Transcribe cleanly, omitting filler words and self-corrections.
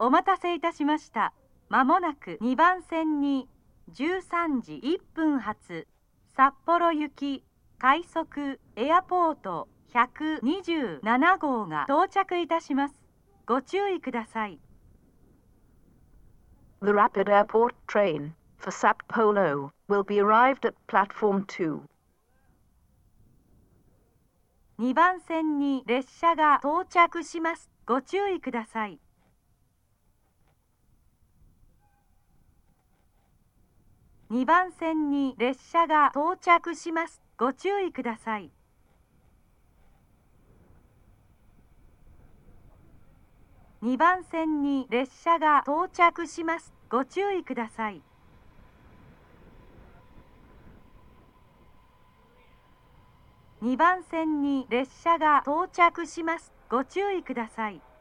お待たせいたしました。まもなく2番線に13時1分発札幌行き快速エアポート127号が到着いたします。ご注意ください。 The Rapid Airport train for Sapporo will be arrived at platform 2. 2番線に列車が到着します。ご注意ください。2番線に列車が到着します。ご注意ください。2番線に列車が到着します。ご注意ください。2番線に列車が到着します。ご注意ください。